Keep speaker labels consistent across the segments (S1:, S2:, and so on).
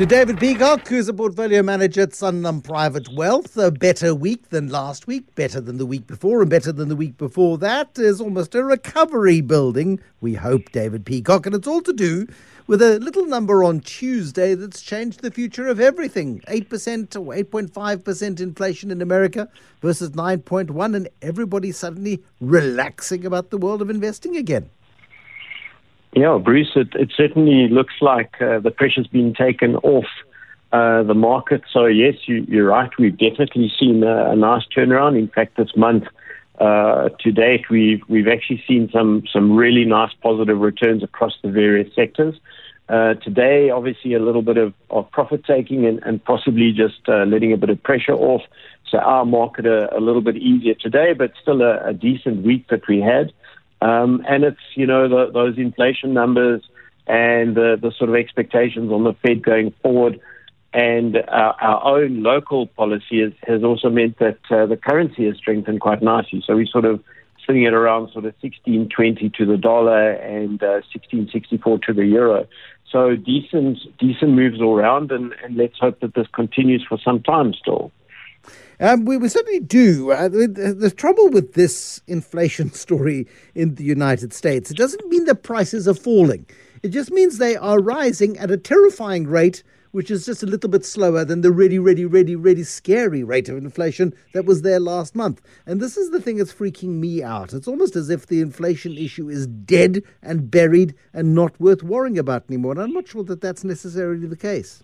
S1: To David Peacock, who's a portfolio manager at Sanlam Private Wealth. A better week than last week, better than the week before, and better than the week before that. Is almost a recovery building, we hope, David Peacock. And it's all to do with a little number on Tuesday that's changed the future of everything. 8% or 8.5% inflation in America versus 9.1%, and everybody suddenly relaxing about the world of investing again.
S2: Yeah, Bruce, it certainly looks like the pressure's been taken off the market. So, yes, you're right. We've definitely seen a nice turnaround. In fact, this month to date, we've actually seen some really nice positive returns across the various sectors. Today, obviously, a little bit of profit taking and possibly just letting a bit of pressure off. So our market a little bit easier today, but still a decent week that we had. And it's, those inflation numbers and the sort of expectations on the Fed going forward, and our own local policy has also meant that the currency has strengthened quite nicely. So we're sort of sitting at around sort of 16.20 to the dollar and 16.64 to the euro. So decent moves all around, and let's hope that this continues for some time still.
S1: We certainly do. The trouble with this inflation story in the United States, it doesn't mean that prices are falling. It just means they are rising at a terrifying rate, which is just a little bit slower than the really scary rate of inflation that was there last month. And this is the thing that's freaking me out. It's almost as if the inflation issue is dead and buried and not worth worrying about anymore. And I'm not sure that that's necessarily the case.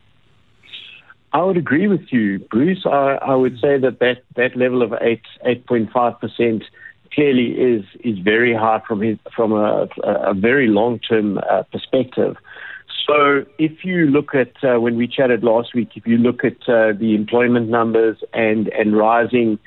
S2: I would agree with you, Bruce. I would say that level of 8.5% clearly is very high from a very long-term perspective. So if you look at, when we chatted last week, if you look at the employment numbers and rising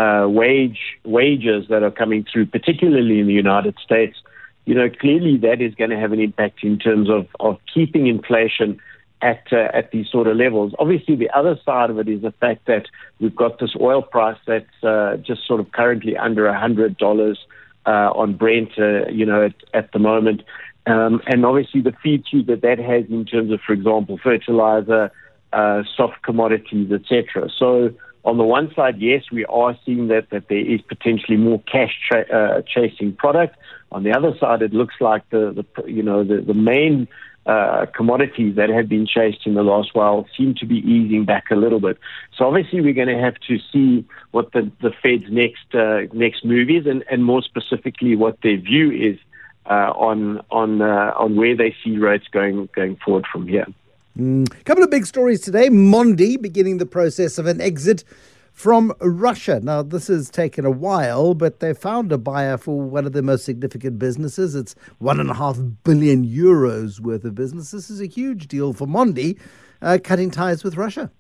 S2: wages that are coming through, particularly in the United States, clearly that is going to have an impact in terms of keeping inflation at these sort of levels. Obviously, the other side of it is the fact that we've got this oil price that's just sort of currently under $100 on Brent, at the moment. And obviously the feed-through that has in terms of, for example, fertilizer, soft commodities, etc. So on the one side, yes, we are seeing that there is potentially more cash chasing product. On the other side, it looks like the main commodities that have been chased in the last while seem to be easing back a little bit. So obviously we're going to have to see what the Fed's next move is, and more specifically what their view is on where they see rates going forward from here.
S1: A couple of big stories today. Mondi beginning the process of an exit from Russia. Now, this has taken a while, but they found a buyer for one of their most significant businesses. It's 1.5 billion euros worth of business. This is a huge deal for Mondi, cutting ties with Russia.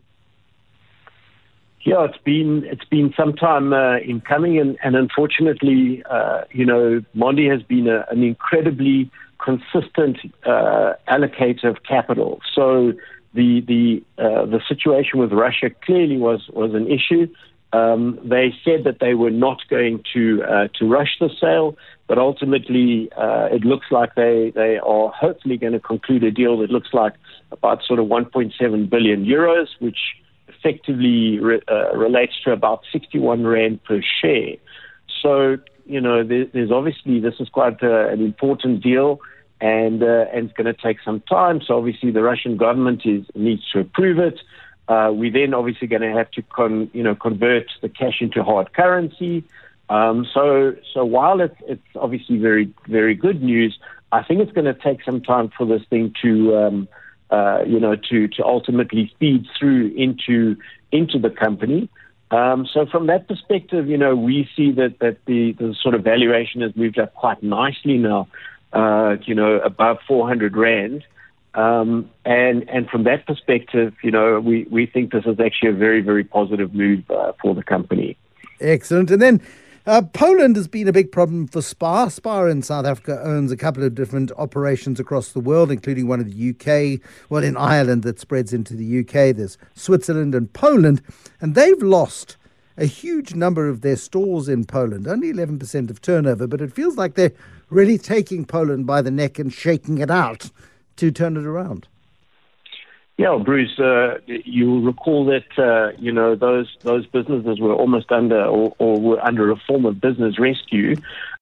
S2: Yeah, it's been some time in coming, and unfortunately, Mondi has been an incredibly consistent allocator of capital. So the situation with Russia clearly was an issue. They said that they were not going to rush the sale, but ultimately it looks like they are hopefully going to conclude a deal that looks like about sort of 1.7 billion euros, which effectively relates to about 61 rand per share. So, there's obviously, this is quite an important deal, and it's going to take some time. So obviously the Russian government needs to approve it. We're then obviously going to have to convert the cash into hard currency. So while it's obviously very, very good news, I think it's going to take some time for this thing to ultimately feed through into the company. So from that perspective, we see that the sort of valuation has moved up quite nicely now, above 400 rand. And from that perspective, we think this is actually a very, very positive move for the company.
S1: Excellent. And then Poland has been a big problem for SPAR. SPAR in South Africa owns a couple of different operations across the world, including one in the UK, well, in Ireland that spreads into the UK. There's Switzerland and Poland, and they've lost a huge number of their stores in Poland, only 11% of turnover, but it feels like they're really taking Poland by the neck and shaking it out to turn it around.
S2: Yeah, Bruce, you'll recall that those businesses were almost under or were under a form of business rescue.